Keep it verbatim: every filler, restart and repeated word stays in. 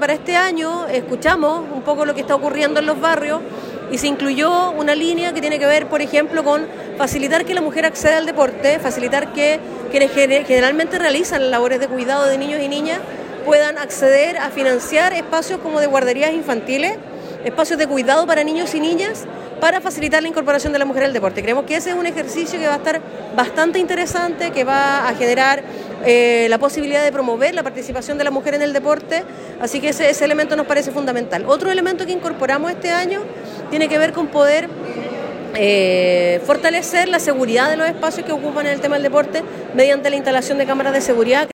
para este año escuchamos un poco lo que está ocurriendo en los barrios y se incluyó una línea que tiene que ver, por ejemplo, con facilitar que la mujer acceda al deporte, facilitar que quienes generalmente realizan labores de cuidado de niños y niñas puedan acceder a financiar espacios como de guarderías infantiles, espacios de cuidado para niños y niñas, para facilitar la incorporación de la mujer al deporte. Creemos que ese es un ejercicio que va a estar bastante interesante, que va a generar eh, la posibilidad de promover la participación de la mujer en el deporte, así que ese, ese elemento nos parece fundamental. Otro elemento que incorporamos este año tiene que ver con poder eh, fortalecer la seguridad de los espacios que ocupan en el tema del deporte mediante la instalación de cámaras de seguridad.